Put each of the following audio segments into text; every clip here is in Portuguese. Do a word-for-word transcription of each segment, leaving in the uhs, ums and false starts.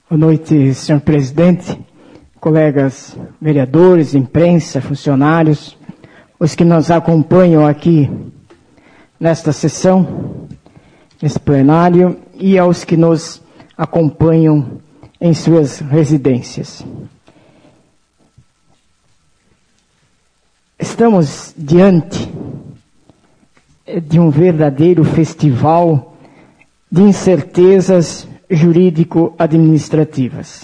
Boa noite, senhor presidente, colegas vereadores, imprensa, funcionários, os que nos acompanham aqui nesta sessão, nesse plenário, e aos que nos acompanham em suas residências. Estamos diante de um verdadeiro festival de incertezas jurídico-administrativas.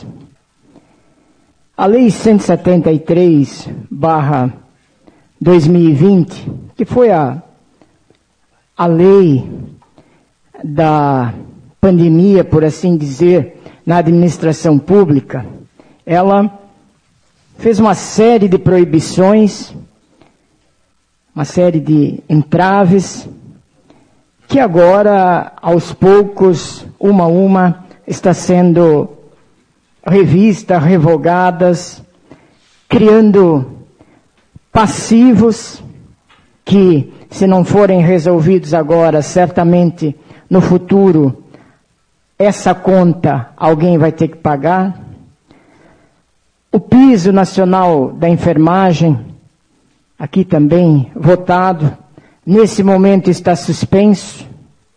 A Lei cento e setenta e três barra dois mil e vinte, que foi a, a lei da pandemia, por assim dizer, na administração pública, ela fez uma série de proibições, uma série de entraves, que agora, aos poucos, uma a uma, está sendo revista, revogadas, criando passivos que, se não forem resolvidos agora, certamente no futuro, essa conta alguém vai ter que pagar. O piso nacional da enfermagem, aqui também votado, nesse momento está suspenso,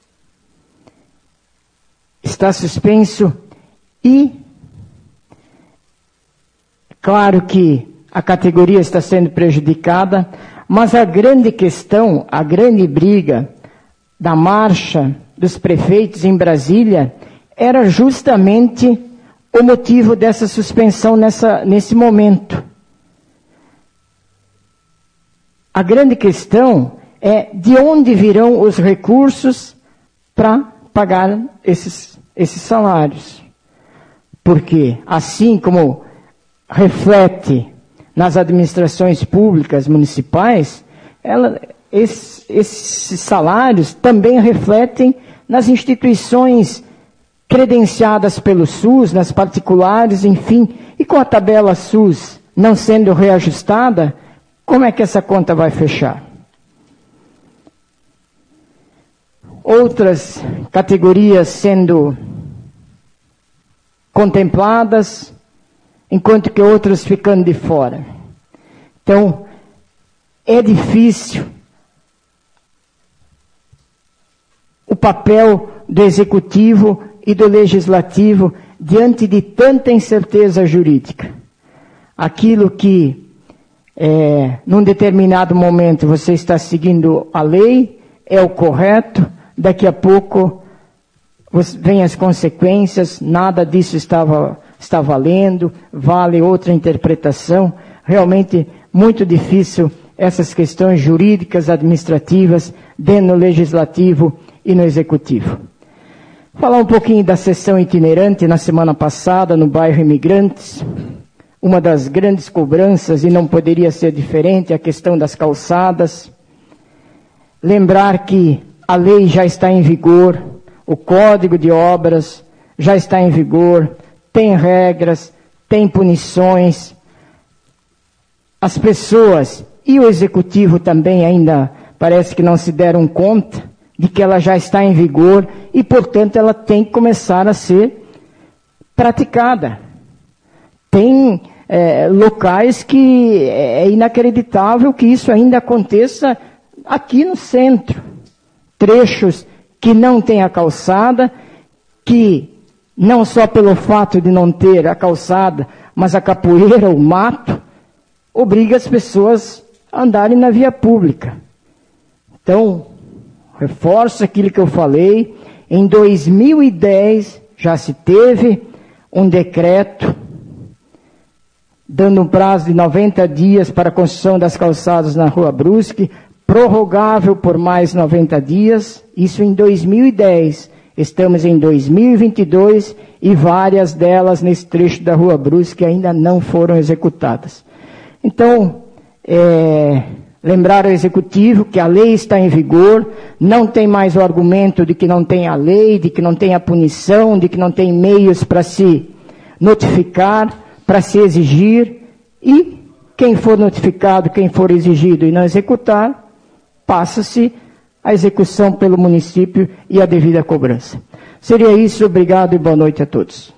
está suspenso e, claro que a categoria está sendo prejudicada, mas a grande questão, a grande briga da marcha dos prefeitos em Brasília era justamente o motivo dessa suspensão nessa, nesse momento. A grande questão é de onde virão os recursos para pagar esses, esses salários. Porque, assim como reflete nas administrações públicas municipais, ela, esses, esses salários também refletem nas instituições credenciadas pelo SUS, nas particulares, enfim. E com a tabela SUS não sendo reajustada, como é que essa conta vai fechar? Outras categorias sendo contempladas, enquanto que outras ficando de fora. Então, é difícil o papel do Executivo e do Legislativo diante de tanta incerteza jurídica. Aquilo que, é, num determinado momento, você está seguindo a lei, é o correto, daqui a pouco vem as consequências, nada disso estava, está valendo, vale outra interpretação. Realmente muito difícil essas questões jurídicas, administrativas, dentro do Legislativo e no Executivo. Falar um pouquinho da sessão itinerante na semana passada, no bairro Imigrantes. Uma das grandes cobranças, e não poderia ser diferente, a questão das calçadas. Lembrar que a lei já está em vigor, o Código de Obras já está em vigor, tem regras, tem punições. As pessoas e o Executivo também ainda parece que não se deram conta de que ela já está em vigor e, portanto, ela tem que começar a ser praticada. Tem é, locais que é inacreditável que isso ainda aconteça aqui no centro. Trechos que não tem a calçada, que não só pelo fato de não ter a calçada, mas a capoeira, o mato, obriga as pessoas a andarem na via pública. Então, reforço aquilo que eu falei, em dois mil e dez já se teve um decreto dando um prazo de noventa dias para a construção das calçadas na Rua Brusque, prorrogável por mais noventa dias, isso em dois mil e dez. Estamos em dois mil e vinte e dois e várias delas nesse trecho da Rua Brusque ainda não foram executadas. Então, é, lembrar ao Executivo que a lei está em vigor, não tem mais o argumento de que não tem a lei, de que não tem a punição, de que não tem meios para se notificar, para se exigir, e quem for notificado, quem for exigido e não executar, passa-se a execução pelo município e a devida cobrança. Seria isso, obrigado e boa noite a todos.